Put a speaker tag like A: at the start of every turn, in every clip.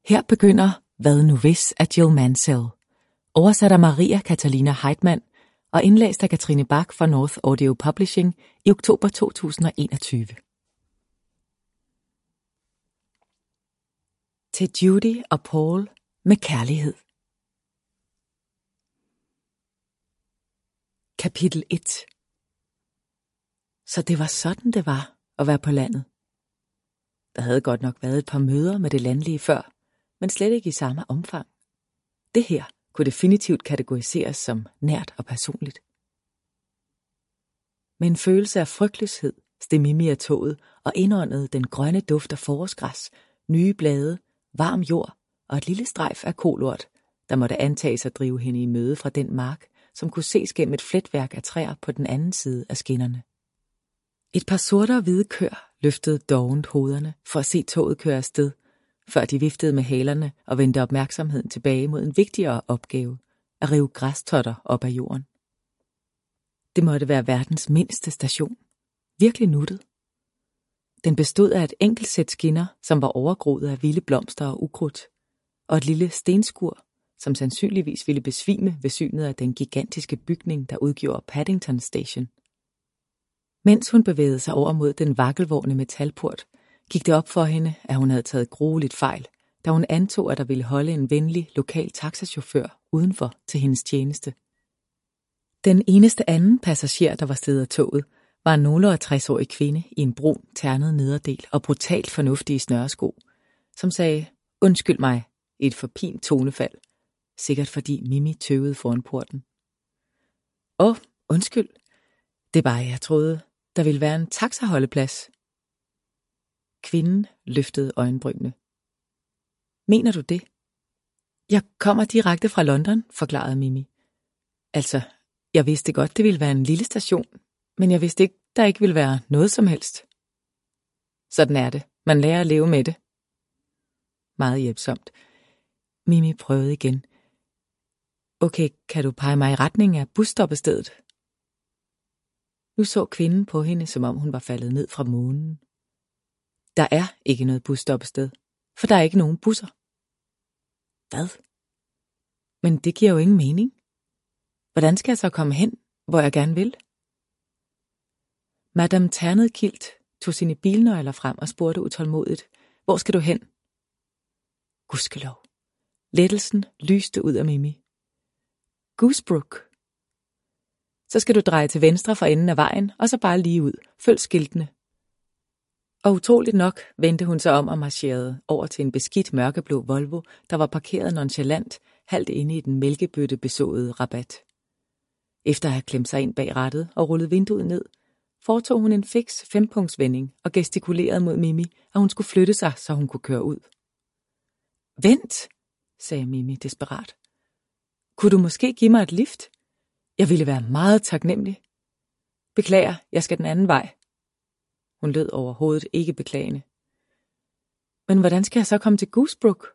A: Her begynder Hvad nu hvis af Jill Mansell. Oversat af Maria Catalina Heitmann og indlæst af Katrine Bach fra North Audio Publishing i oktober 2021. Til Judy og Paul med kærlighed. Kapitel 1. Så det var sådan det var at være på landet. Der havde godt nok været et par møder med det landlige før, men slet ikke i samme omfang. Det her kunne definitivt kategoriseres som nært og personligt. Med en følelse af frygtløshed steg Mimi af toget og indåndede den grønne duft af forårsgræs, nye blade, varm jord og et lille strejf af kolort, der måtte antages at drive hende i møde fra den mark, som kunne ses gennem et fletværk af træer på den anden side af skinnerne. Et par sorte og hvide køer løftede dovent hovederne for at se toget køre afsted, før de viftede med hælerne og vendte opmærksomheden tilbage mod en vigtigere opgave, at rive græstotter op af jorden. Det måtte være verdens mindste station. Virkelig nuttet. Den bestod af et enkelt sæt skinner, som var overgroet af vilde blomster og ukrudt, og et lille stenskur, som sandsynligvis ville besvime ved synet af den gigantiske bygning, der udgjorde Paddington Station. Mens hun bevægede sig over mod den vakkelvorne metalport, gik det op for hende, at hun havde taget grueligt fejl, da hun antog, at der ville holde en venlig lokal taxachauffør udenfor til hendes tjeneste. Den eneste anden passager, der var steget af toget, var en nogle 60-årig kvinde i en brun, ternet nederdel og brutalt fornuftige snøresko, som sagde, undskyld mig, i et forpint tonefald, sikkert fordi Mimi tøvede foran porten. Undskyld, det var jeg troede, der ville være en taxaholdeplads. Kvinden løftede øjenbrynene. Mener du det? Jeg kommer direkte fra London, forklarede Mimi. Altså, jeg vidste godt, det ville være en lille station, men jeg vidste ikke, der ikke ville være noget som helst. Sådan er det. Man lærer at leve med det. Meget hjælpsomt. Mimi prøvede igen. Okay, kan du pege mig i retning af busstoppestedet? Nu så kvinden på hende, som om hun var faldet ned fra månen. Der er ikke noget busstoppested, for der er ikke nogen busser. Hvad? Men det giver jo ingen mening. Hvordan skal jeg så komme hen, hvor jeg gerne vil? Madame Ternet-Kilt tog sine bilnøgler frem og spurgte utålmodigt, hvor skal du hen? Gudskelov. Lettelsen lyste ud af Mimi. Goosebrook. Så skal du dreje til venstre for enden af vejen, og så bare lige ud. Følg skiltene. Og utroligt nok vendte hun sig om og marcherede over til en beskidt mørkeblå Volvo, der var parkeret nonchalant, halvt inde i den mælkebøttebesåede rabat. Efter at have klemt sig ind bag rattet og rullet vinduet ned, foretog hun en fiks 5-punktsvending og gestikulerede mod Mimi, at hun skulle flytte sig, så hun kunne køre ud. Vent, sagde Mimi desperat. Kunne du måske give mig et lift? Jeg ville være meget taknemmelig. Beklager, jeg skal den anden vej. Hun lød overhovedet ikke beklagende. Men hvordan skal jeg så komme til Goosebrook?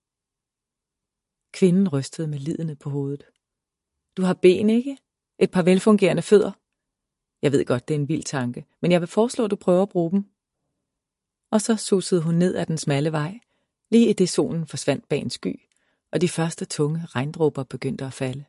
A: Kvinden rystede med lidende på hovedet. Du har ben, ikke? Et par velfungerende fødder. Jeg ved godt, det er en vild tanke, men jeg vil foreslå, at du prøver at bruge dem. Og så susede hun ned ad den smalle vej, lige i det solen forsvandt bag en sky, og de første tunge regndråber begyndte at falde.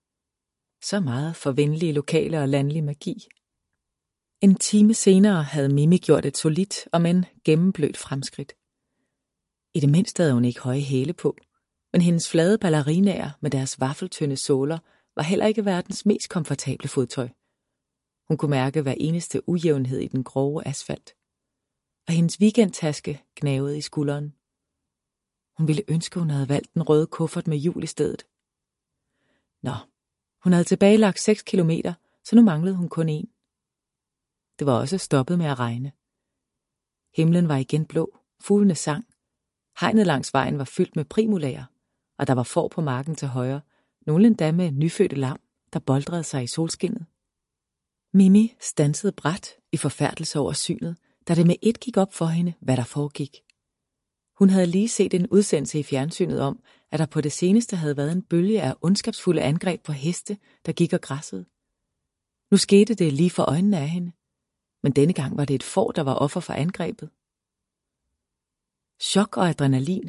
A: Så meget for venlige lokale og landlig magi. En time senere havde Mimi gjort et solidt, om end gennemblødt fremskridt. I det mindste havde hun ikke høje hæle på, men hendes flade ballerinaer med deres vaffeltynde såler var heller ikke verdens mest komfortable fodtøj. Hun kunne mærke hver eneste ujævnhed i den grove asfalt, og hendes weekendtaske gnavede i skulderen. Hun ville ønske, hun havde valgt den røde kuffert med hjul i stedet. Nå, hun havde tilbagelagt 6 kilometer, så nu manglede hun kun 1. Det var også stoppet med at regne. Himlen var igen blå, fuglene sang. Hegnet langs vejen var fyldt med primulager, og der var får på marken til højre, nogle endda med nyfødte lam, der boldrede sig i solskinnet. Mimi standsede brat i forfærdelse over synet, da det med ét gik op for hende, hvad der foregik. Hun havde lige set en udsendelse i fjernsynet om, at der på det seneste havde været en bølge af ondskabsfulde angreb på heste, der gik og græssede. Nu skete det lige for øjnene af hende, men denne gang var det et får, der var offer for angrebet. Chok og adrenalin